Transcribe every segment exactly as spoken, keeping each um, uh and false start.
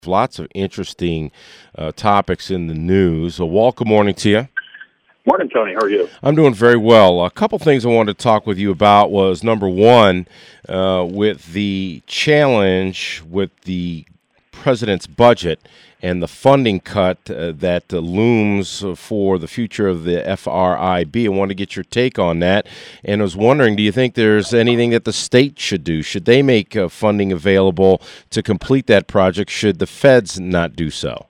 Lots of interesting uh, topics in the news. So, Walt, good morning to you. Morning, Tony. How are you? I'm doing very well. A couple things I wanted to talk with you about was, number one, uh, with the challenge with the president's budget and the funding cut uh, that uh, looms for the future of the F R I B. I want to get your take on that. And I was wondering, do you think there's anything that the state should do? Should they make uh, funding available to complete that project? Should the feds not do so?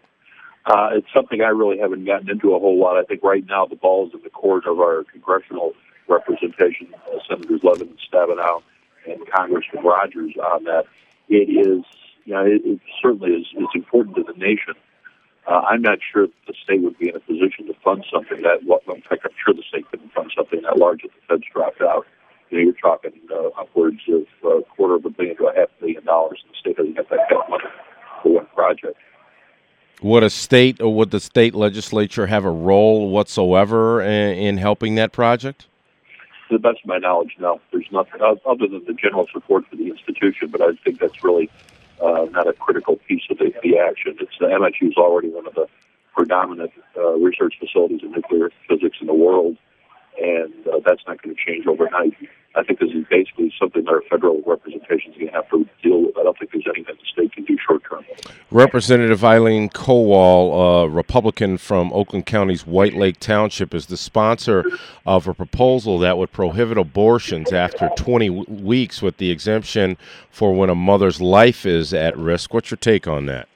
Uh, it's something I really haven't gotten into a whole lot. I think right now the ball is in the court of our congressional representation, uh, Senators Levin and Stabenow and Congressman Rogers on that. It is, you know, it, it certainly is it's important to the nation. Uh, I'm not sure that the state would be in a position to fund something that, well, in fact, I'm sure the state couldn't fund something that large if the feds dropped out. You know, you're talking uh, upwards of a quarter of a billion to a half billion dollars, and the state doesn't have that kind of money for one project. Would a state or would the state legislature have a role whatsoever in, in helping that project? To the best of my knowledge, no. There's nothing other than the general support for the institution, but I think that's really uh, not a critical piece of the, the action. It's the M S U is already one of the predominant uh, research facilities in nuclear physics in the world, and uh, that's not going to change overnight. I think this is basically something that our federal representation is going to have to deal with. I don't think there's anything the state can do short term. Representative Eileen Kowal, a Republican from Oakland County's White Lake Township, is the sponsor of a proposal that would prohibit abortions after twenty weeks with the exemption for when a mother's life is at risk. What's your take on that?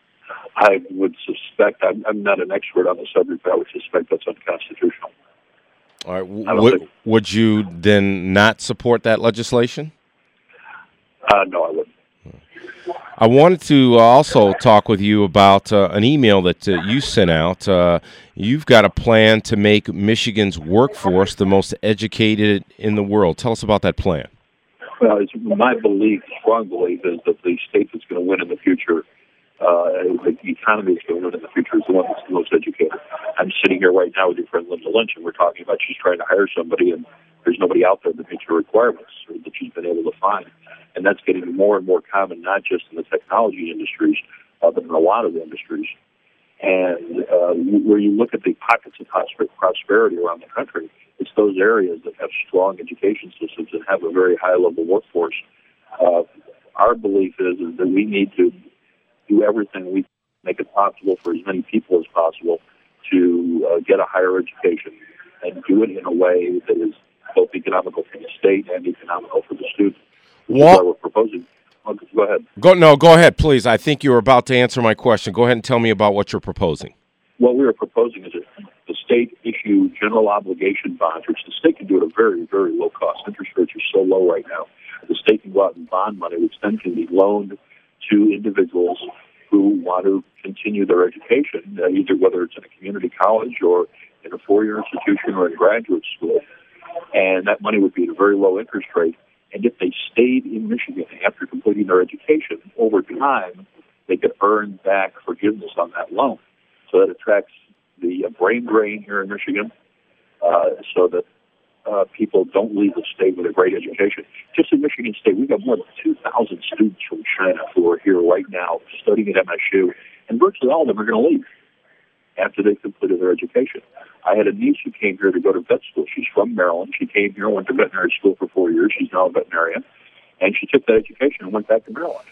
I would suspect, I'm, I'm not an expert on the subject, but I would suspect that's unconstitutional. All right. W- would you then not support that legislation? Uh, no, I wouldn't. I wanted to also talk with you about uh, an email that uh, you sent out. Uh, you've got a plan to make Michigan's workforce the most educated in the world. Tell us about that plan. Well, it's my belief, strong belief, is that the state that's going to win in the future, uh, the economy that's going to win in the future, is the one that's the most educated. I'm sitting here right now with your friend Linda Lynch, and we're talking about she's trying to hire somebody, and there's nobody out there that meets her requirements or that she's been able to find. And that's getting more and more common, not just in the technology industries, uh, but in a lot of the industries. And uh, where you look at the pockets of prosperity around the country, it's those areas that have strong education systems and have a very high-level workforce. Uh, our belief is, is that we need to do everything we make it possible for as many people as possible to uh, get a higher education and do it in a way that is both economical for the state and economical for the student. What we're proposing. Oh, go ahead. Go no, go ahead, please. I think you were about to answer my question. Go ahead and tell me about what you're proposing. What we are proposing is that the state issue general obligation bonds, which the state can do at a very, very low cost. Interest rates are so low right now. The state can go out and bond money, which then can be loaned to individuals who want to continue their education, uh, either whether it's in a community college or in a four-year institution or in graduate school. And that money would be at a very low interest rate. And if they stayed in Michigan after completing their education, over time, they could earn back forgiveness on that loan. So that attracts the uh, brain drain here in Michigan, uh, so that uh, people don't leave the state with a great education. Just in Michigan State, we've got more than two thousand students from China who are here right now studying at M S U, and virtually all of them are going to leave after they've completed their education. I had a niece who came here to go to vet school. She's from Maryland. She came here, went to veterinary school for four years. She's now a veterinarian. And she took that education and went back to Maryland.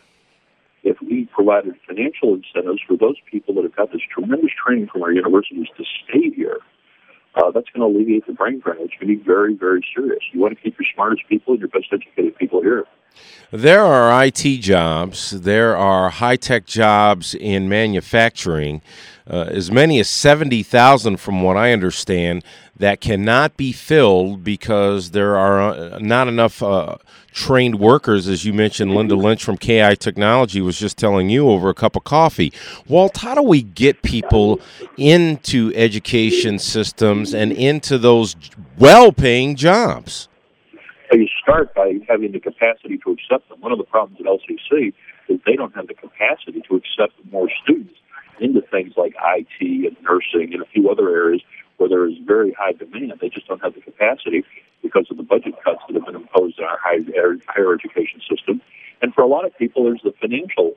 If we provided financial incentives for those people that have got this tremendous training from our universities to stay here, uh, that's going to alleviate the brain drain, which can be very, very serious. You want to keep your smartest people and your best educated people here. There are I T jobs. There are high-tech jobs in manufacturing, uh, as many as seventy thousand from what I understand, that cannot be filled because there are uh, not enough uh, trained workers, as you mentioned. Linda Lynch from K I Technology was just telling you over a cup of coffee. Walt, how do we get people into education systems and into those well-paying jobs? You start by having the capacity to accept them. One of the problems at L C C is they don't have the capacity to accept more students into things like I T and nursing and a few other areas where there is very high demand. They just don't have the capacity because of the budget cuts that have been imposed in our higher, higher education system. And for a lot of people, there's the financial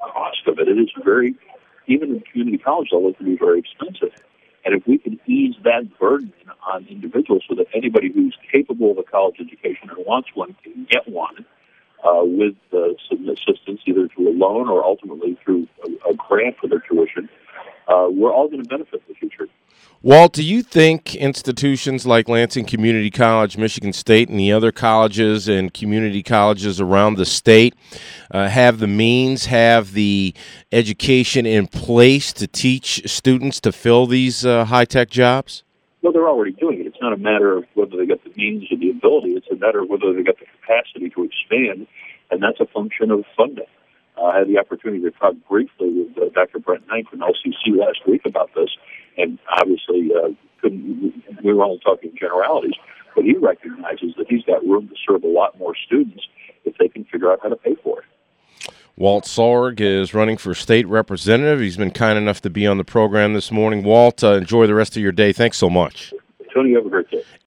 cost of it. It is very, even in community college level, it can be very expensive. And if we can ease that burden on individuals so that anybody who's capable of a college education and wants one can get one uh, with uh, some assistance, either through a loan or ultimately through a, a grant for their tuition, uh, we're all going to benefit in the future. Walt, do you think institutions like Lansing Community College, Michigan State, and the other colleges and community colleges around the state uh, have the means, have the education in place to teach students to fill these uh, high-tech jobs? Well, they're already doing it. It's not a matter of whether they got the means or the ability. It's a matter of whether they got the capacity to expand, and that's a function of funding. Uh, I had the opportunity to talk briefly with uh, Doctor Brent Knight from L C C last week about this, and obviously uh, couldn't, we were only talking generalities, but he recognizes that he's got room to serve a lot more students if they can figure out how to pay for it. Walt Sorg is running for state representative. He's been kind enough to be on the program this morning. Walt, uh, enjoy the rest of your day. Thanks so much. Tony, you have a great day.